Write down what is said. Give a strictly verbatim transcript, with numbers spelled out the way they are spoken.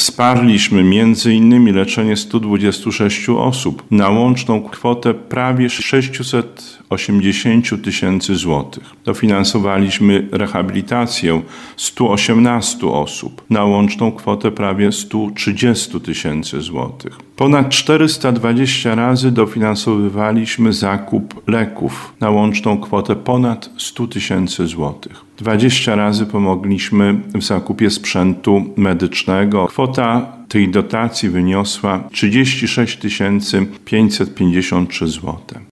Wsparliśmy między innymi leczenie stu dwudziestu sześciu osób na łączną kwotę prawie sześćset osiemdziesiąt tysięcy złotych. Dofinansowaliśmy rehabilitację stu osiemnastu osób na łączną kwotę prawie stu trzydziestu tysięcy złotych. Ponad czterysta dwadzieścia razy dofinansowywaliśmy zakup leków na łączną kwotę ponad stu tysięcy złotych. dwadzieścia razy pomogliśmy w zakupie sprzętu medycznego. Kwota tej dotacji wyniosła trzydzieści sześć tysięcy pięćset pięćdziesiąt trzy złote.